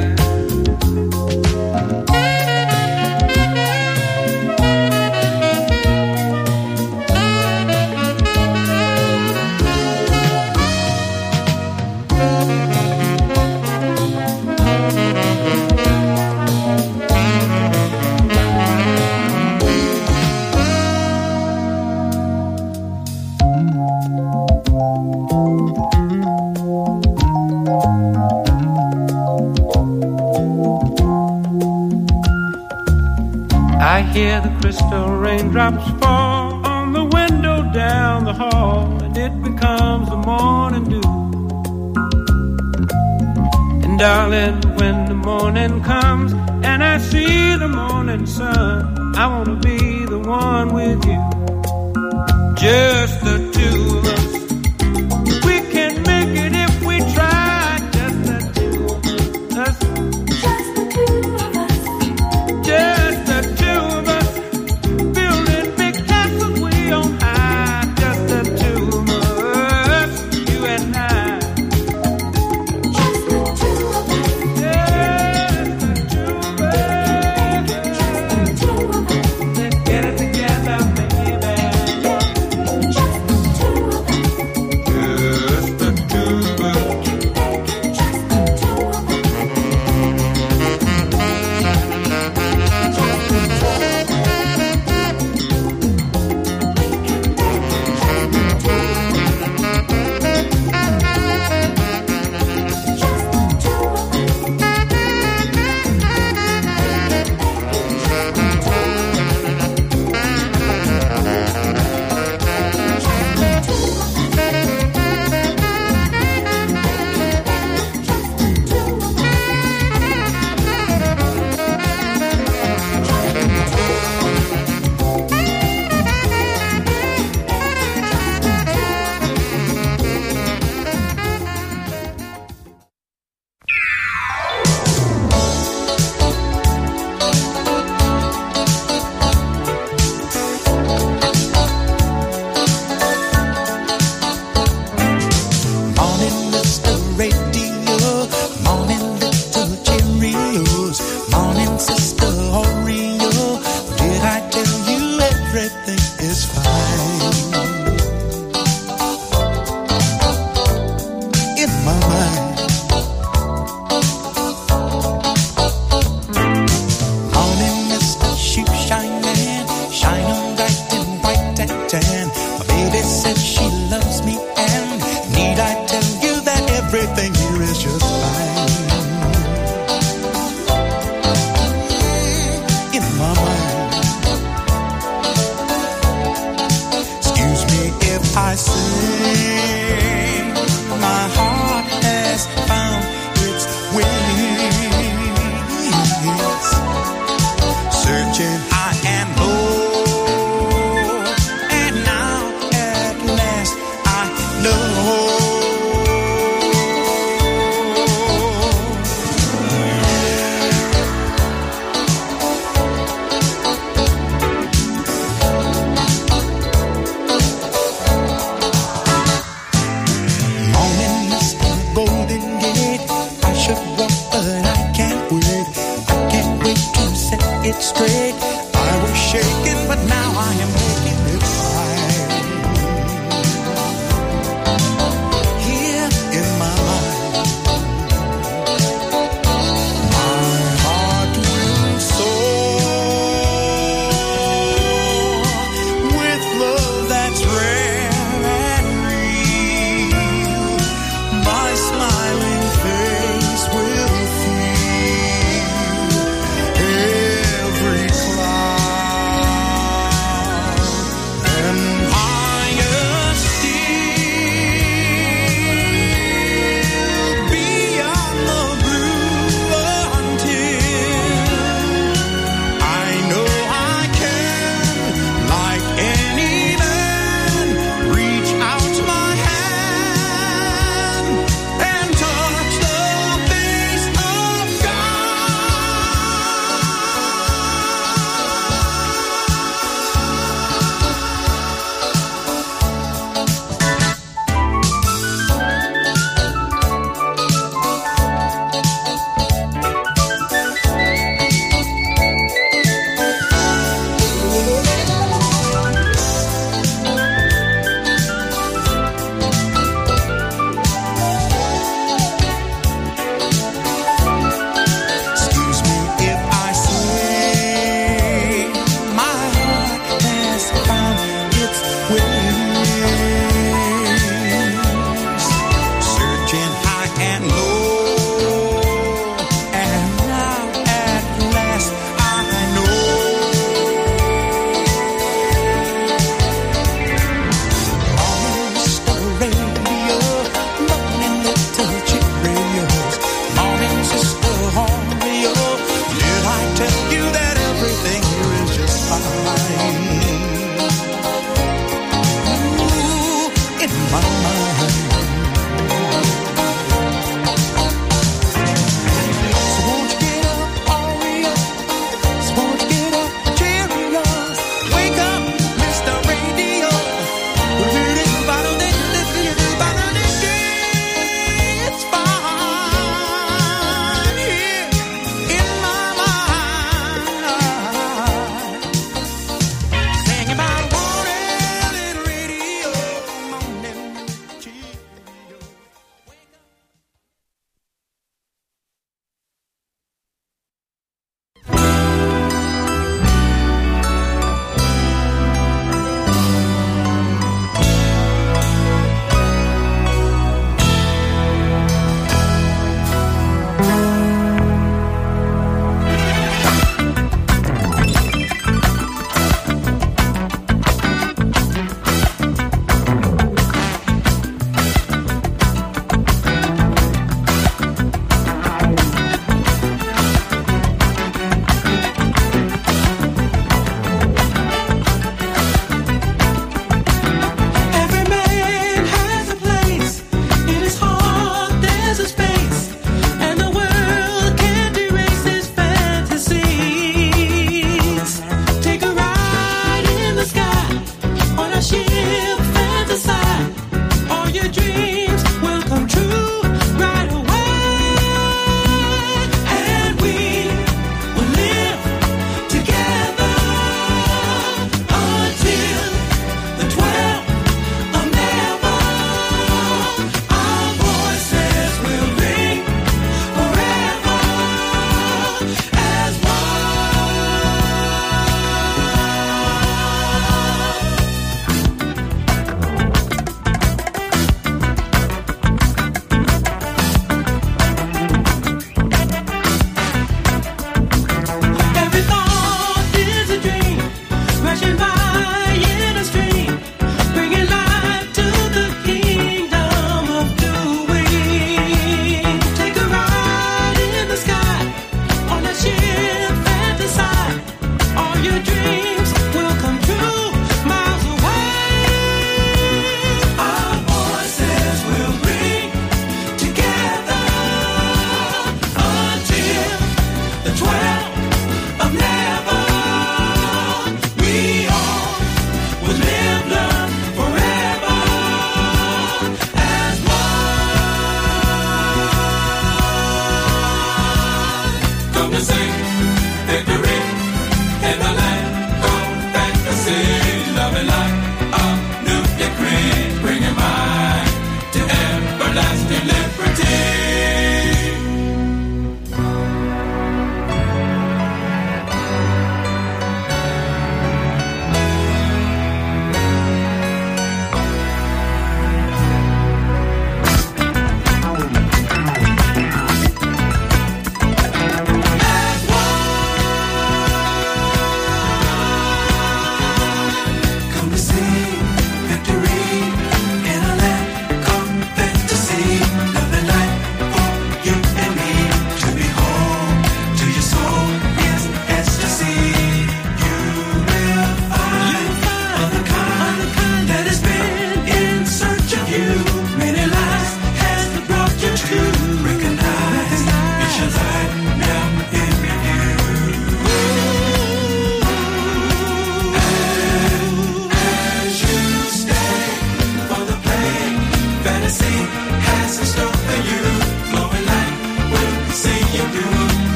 I hear the crystal raindrops fall on the window down the hall, and it becomes the morning dew. And darling, when the morning comes and I see the morning sun, I want to be the one with you, just the two of us. We can make it if we try, just the two of us. Just the two of us. Just the two of us, building big castles way on high. Just the two of us, you and I. Just the two of us. Just the two of us. it straight. I was shaking, but now I am making it right. Here in my mind, my heart will soar with love that's rare and real. My smiling face will feel every cloud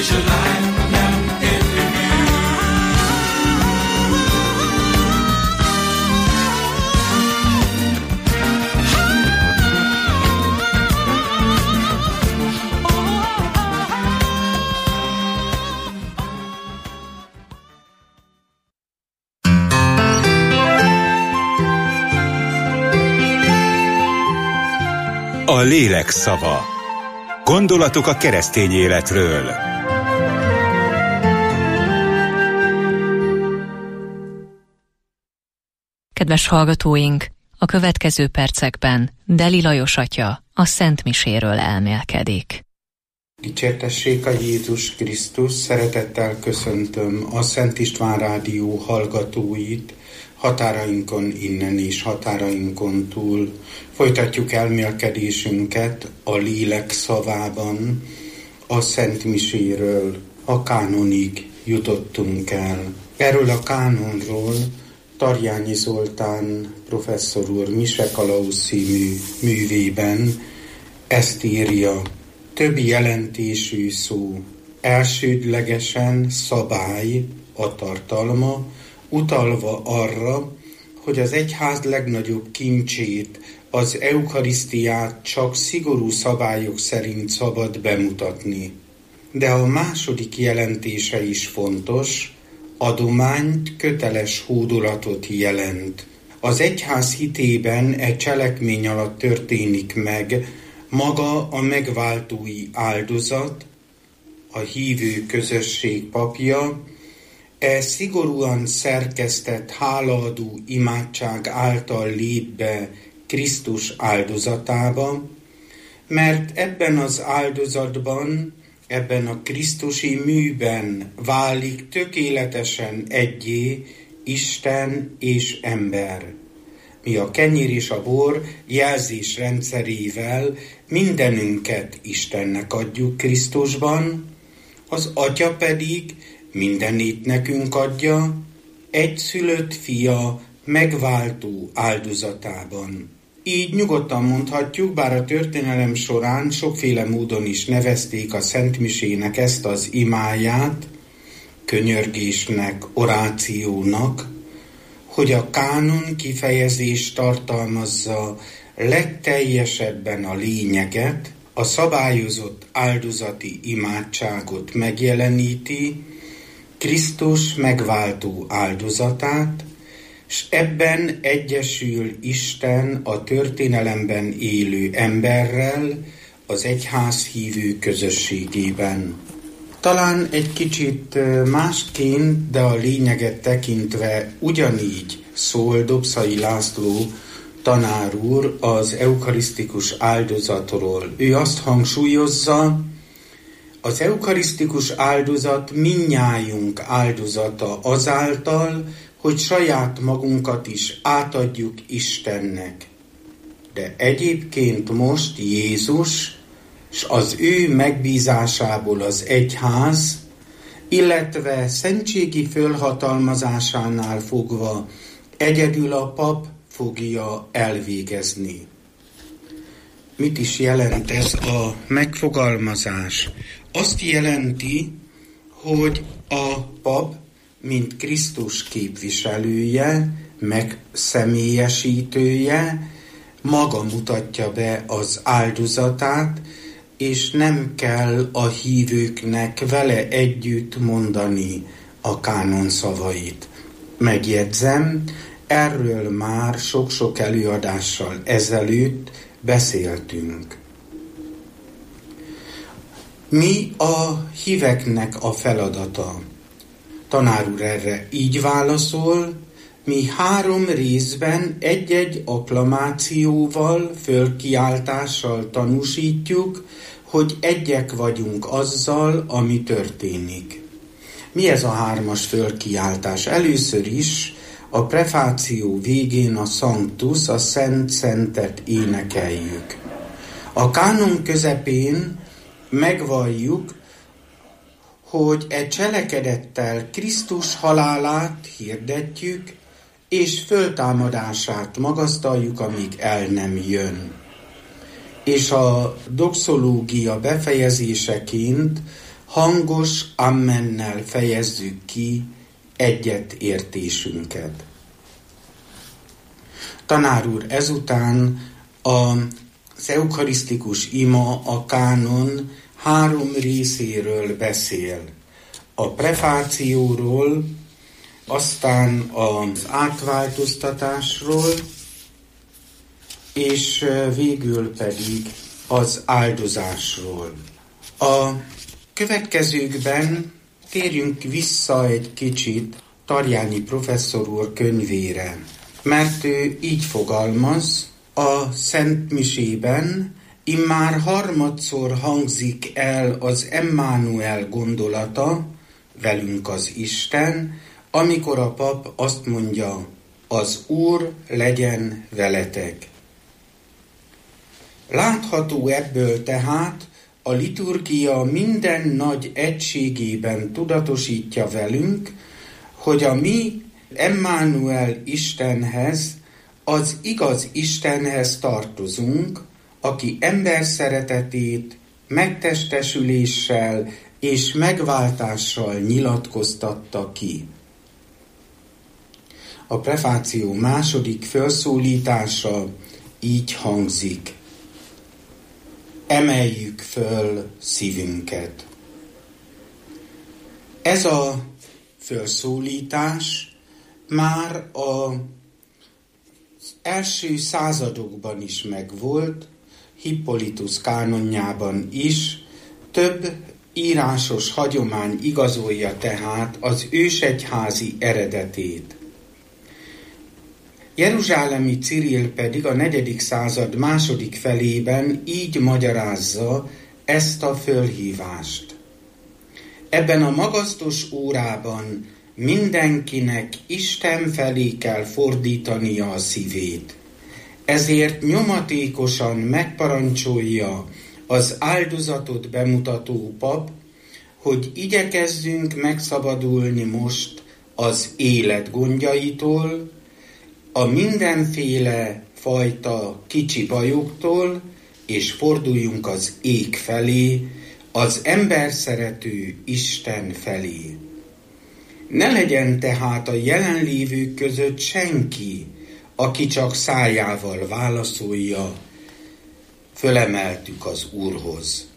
your life now in review. A lélek szava. Gondolatok a keresztény életről. Kedves hallgatóink, a következő percekben Deli Lajos atya a Szent Miséről elmélkedik. Dicsértessék a Jézus Krisztus, szeretettel köszöntöm a Szent István Rádió hallgatóit, határainkon innen és határainkon túl. Folytatjuk elmélkedésünket a lélek szavában, a Szent Miséről, a kánonig jutottunk el. Erről a kánonról Tarjányi Zoltán professzor úr Mise Kalauz című művében ezt írja: több jelentésű szó, elsődlegesen szabály a tartalma, utalva arra, hogy az egyház legnagyobb kincsét, az eukarisztiát csak szigorú szabályok szerint szabad bemutatni. De a második jelentése is fontos, adományt, köteles hódolatot jelent. Az egyház hitében e cselekmény alatt történik meg maga a megváltói áldozat, a hívő közösség papja, e szigorúan szerkesztett hálaadó imádság által lép be Krisztus áldozatába, mert ebben az áldozatban, ebben a krisztusi műben válik tökéletesen egyé Isten és ember. Mi a kenyér és a bor jelzés rendszerével mindenünket Istennek adjuk Krisztusban, az Atya pedig mindenét nekünk adja, egyszülött fia megváltó áldozatában. Így nyugodtan mondhatjuk, bár a történelem során sokféle módon is nevezték a Szent Misének ezt az imáját, könyörgésnek, orációnak, hogy a kánon kifejezés tartalmazza legteljesebben a lényeget, a szabályozott áldozati imádságot megjeleníti, Krisztus megváltó áldozatát, s ebben egyesül Isten a történelemben élő emberrel, az egyház hívő közösségében. Talán egy kicsit másként, de a lényeget tekintve ugyanígy szól Dobszai László tanár úr az eukarisztikus áldozatról. Ő azt hangsúlyozza, az eukarisztikus áldozat mindnyájunk áldozata azáltal, hogy saját magunkat is átadjuk Istennek. De egyébként most Jézus, s az ő megbízásából az egyház, illetve szentségi fölhatalmazásánál fogva egyedül a pap fogja elvégezni. Mit is jelent ez a megfogalmazás? Azt jelenti, hogy a pap, mint Krisztus képviselője, megszemélyesítője, maga mutatja be az áldozatát, és nem kell a hívőknek vele együtt mondani a kánon szavait. Megjegyzem, erről már sok-sok előadással ezelőtt beszéltünk. Mi a híveknek a feladata? Tanár úr erre így válaszol: mi három részben egy-egy akklamációval, fölkiáltással tanúsítjuk, hogy egyek vagyunk azzal, ami történik. Mi ez a hármas fölkiáltás? Először is a prefáció végén a Sanctus, a Szent Szentet énekeljük. A kánon közepén megvalljuk, hogy e cselekedettel Krisztus halálát hirdetjük, és föltámadását magasztaljuk, amíg el nem jön. És a doxológia befejezéseként hangos ammennel fejezzük ki egyetértésünket. Tanár úr, ezután az eukarisztikus ima, a kánon három részéről beszél. A prefációról, aztán az átváltoztatásról, és végül pedig az áldozásról. A következőkben térjünk vissza egy kicsit Tarjányi professzor úr könyvére, mert ő így fogalmaz: a Szent Misében immár harmadszor hangzik el az Emmanuel gondolata, velünk az Isten, amikor a pap azt mondja, az Úr legyen veletek. Látható ebből tehát, a liturgia minden nagy egységében tudatosítja velünk, hogy a mi Emmanuel Istenhez, az igaz Istenhez tartozunk, aki ember szeretetét megtestesüléssel és megváltással nyilatkoztatta ki. A prefáció második felszólítása így hangzik: emeljük föl szívünket. Ez a felszólítás már az első századokban is megvolt, Hippolytus kánonjában is, több írásos hagyomány igazolja tehát az ősegyházi eredetét. Jeruzsálemi Cirill pedig a negyedik század második felében így magyarázza ezt a fölhívást. Ebben a magasztos órában mindenkinek Isten felé kell fordítania a szívét. Ezért nyomatékosan megparancsolja az áldozatot bemutató pap, hogy igyekezzünk megszabadulni most az élet gondjaitól, a mindenféle fajta kicsi bajoktól, és forduljunk az ég felé, az ember szerető Isten felé. Ne legyen tehát a jelenlévők között senki, aki csak szájával válaszolja, fölemeltük az Úrhoz.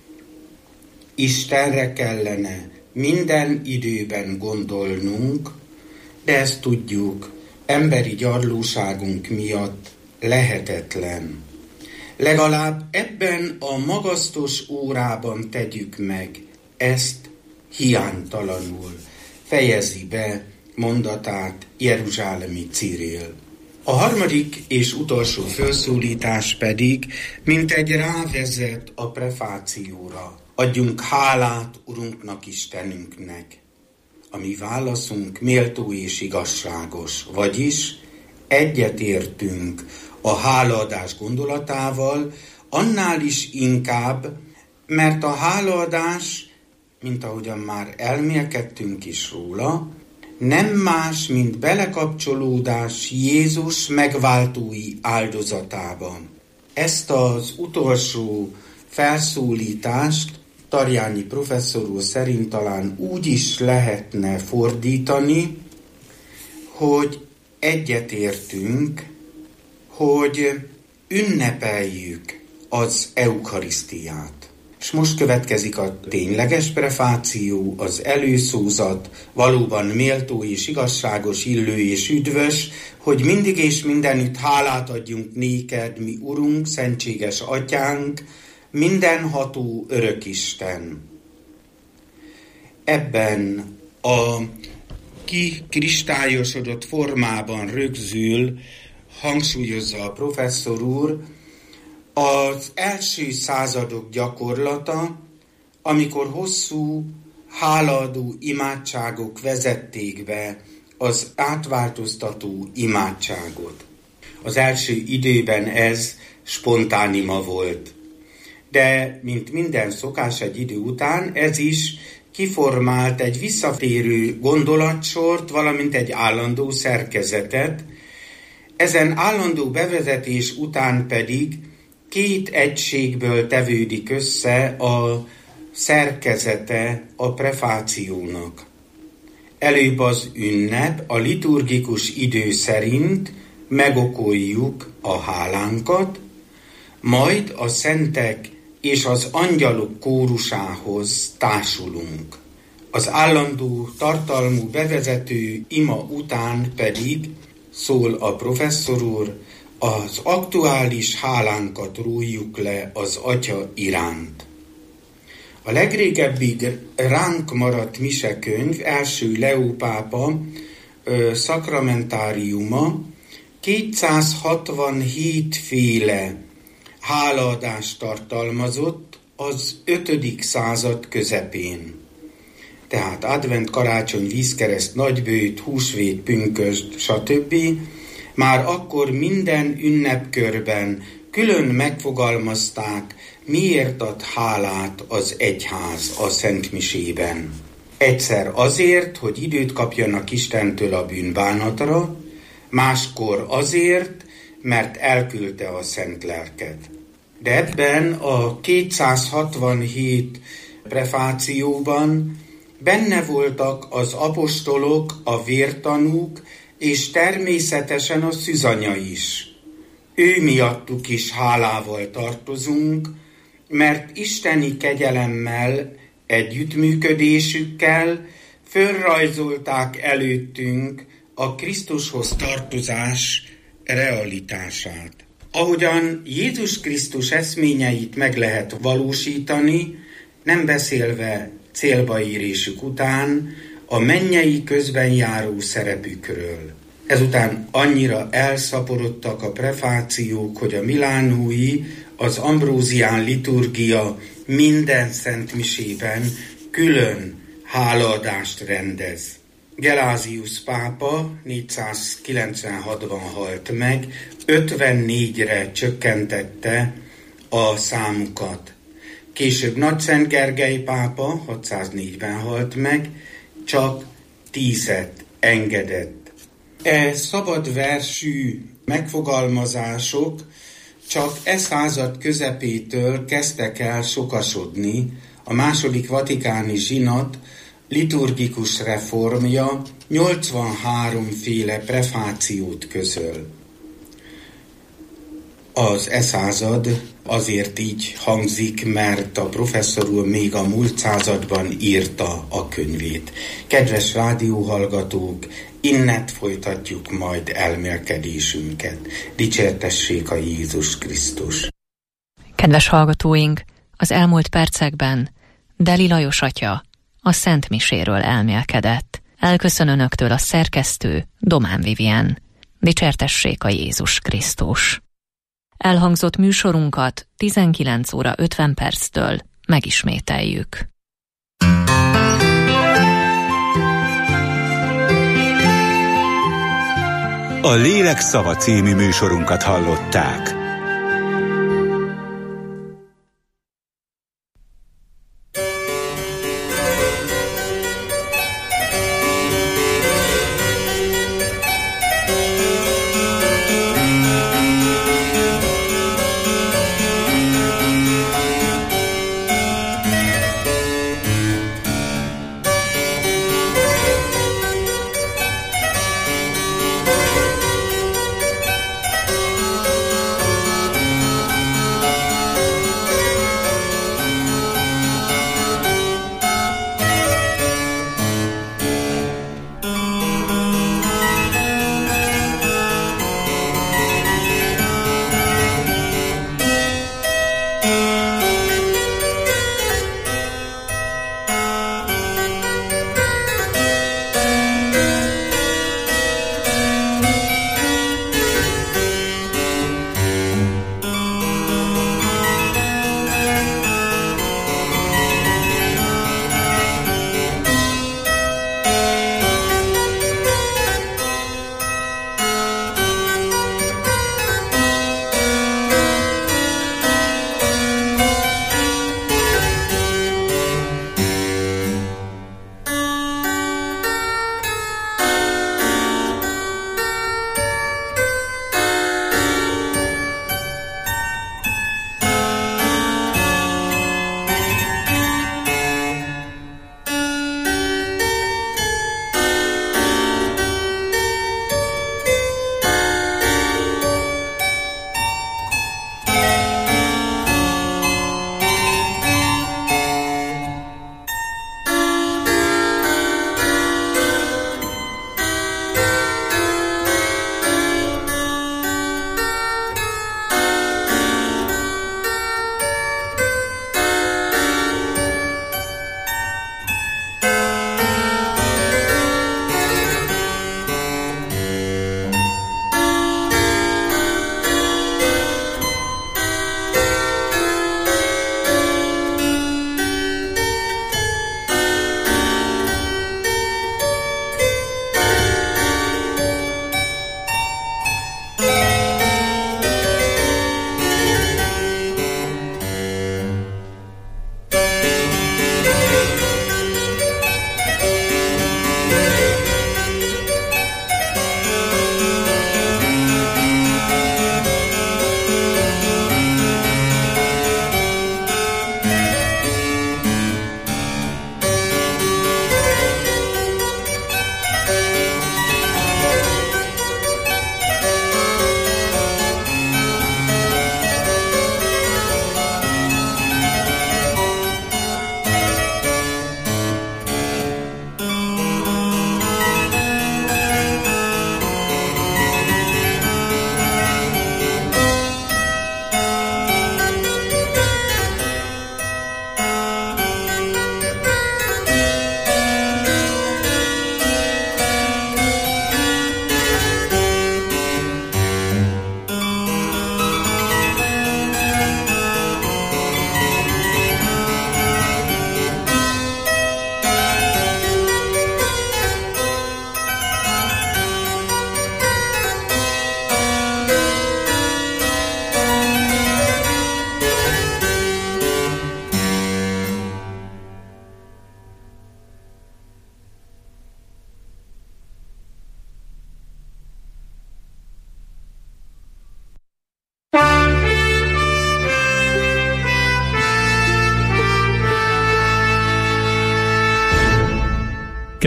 Istenre kellene minden időben gondolnunk, de ezt tudjuk, emberi gyarlóságunk miatt lehetetlen. Legalább ebben a magasztos órában tegyük meg ezt hiánytalanul, fejezi be mondatát Jeruzsálemi Cirill. A harmadik és utolsó felszólítás pedig, mint egy rávezet a prefációra. Adjunk hálát Urunknak, Istenünknek. A mi válaszunk méltó és igazságos, vagyis egyetértünk a hálaadás gondolatával, annál is inkább, mert a hálaadás, mint ahogyan már elmélkedtünk is róla, nem más, mint belekapcsolódás Jézus megváltói áldozatában. Ezt az utolsó felszólítást Tarjányi professzor úr szerint talán úgy is lehetne fordítani, hogy egyetértünk, hogy ünnepeljük az eukarisztiát. És most következik a tényleges prefáció, az előszózat, valóban méltó és igazságos, illő és üdvös, hogy mindig és mindenütt hálát adjunk néked, mi Urunk, szentséges Atyánk, mindenható örökisten. Ebben a kikristályosodott formában rögzül, hangsúlyozza a professzor úr, az első századok gyakorlata, amikor hosszú, hálaadó imádságok vezették be az átváltoztató imádságot. Az első időben ez spontánima volt. De, mint minden szokás egy idő után, ez is kiformált egy visszatérő gondolatsort, valamint egy állandó szerkezetet. Ezen állandó bevezetés után pedig két egységből tevődik össze a szerkezete a prefációnak. Előbb az ünnep, a liturgikus idő szerint megokoljuk a hálánkat, majd a szentek és az angyalok kórusához társulunk. Az állandó tartalmú bevezető ima után pedig szól a professzor úr, az aktuális hálánkat rójuk le az Atya iránt. A legrégebbig ránk maradt misekönyv, első Leó pápa ö, szakramentáriuma kétszázhatvanhét féle hálaadást tartalmazott az ötödik század közepén. Tehát advent, karácsony, vízkereszt, nagybőjt, húsvét, pünkösd, stb. Már akkor minden ünnepkörben külön megfogalmazták, miért ad hálát az egyház a szentmisében. Egyszer azért, hogy időt kapjanak Istentől a bűnbánatra, máskor azért, mert elküldte a szent lelket. De ebben a kétszázhatvanhét prefációban benne voltak az apostolok, a vértanúk, és természetesen a szűzanya is. Ő miattuk is hálával tartozunk, mert isteni kegyelemmel, együttműködésükkel fölrajzolták előttünk a Krisztushoz tartozás realitását. Ahogyan Jézus Krisztus eszményeit meg lehet valósítani, nem beszélve célba érésük után a mennyei közben járó szerepükről. Ezután annyira elszaporodtak a prefációk, hogy a milánói, az ambrózián liturgia minden szentmisében külön hálaadást rendez. Gelázius pápa négyszázkilencvenhatban halt meg, ötvennégyre csökkentette a számukat. Később Nagyszent Gergely pápa hatszáznégyben halt meg, csak tízet engedett. E szabad versű megfogalmazások csak e század közepétől kezdtek el sokasodni. A második vatikáni zsinat liturgikus reformja nyolcvanhárom féle prefációt közöl. Az e század azért így hangzik, mert a professzor úr még a múlt században írta a könyvét. Kedves rádióhallgatók, innent folytatjuk majd elmélkedésünket. Dicsértessék a Jézus Krisztus! Kedves hallgatóink, az elmúlt percekben Deli Lajos atya a Szent Miséről elmélkedett. Elköszön önöktől a szerkesztő Domán Vivien. Dicsértessék a Jézus Krisztus! Elhangzott műsorunkat tizenkilenc óra ötven perctől megismételjük. A Lélek szava című műsorunkat hallották.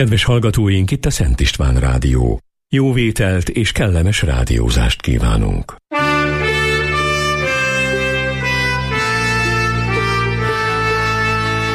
Kedves hallgatóink, itt a Szent István Rádió. Jó vételt és kellemes rádiózást kívánunk.